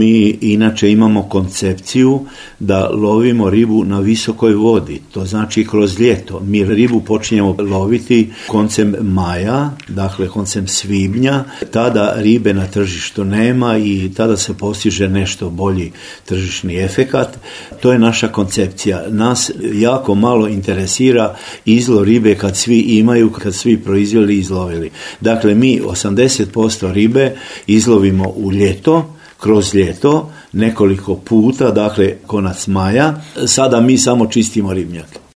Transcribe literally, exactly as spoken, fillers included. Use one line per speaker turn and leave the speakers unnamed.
mi inače imamo koncepciju da lovimo ribu na visokoj vodi, to znači kroz ljeto. Mi ribu počinjemo loviti koncem maja, dakle koncem svibnja, tada ribe na tržištu nema i tada se postiže nešto bolji tržišni efekat. To je naša koncepcija. Nas jako malo interesira izlov ribe kad svi imaju, kad svi proizveli i izlovili. Dakle, mi osamdeset posto ribe izlovimo u ljeto, kroz ljeto, nekoliko puta, dakle konac maja. Sada mi samo čistimo ribnjake.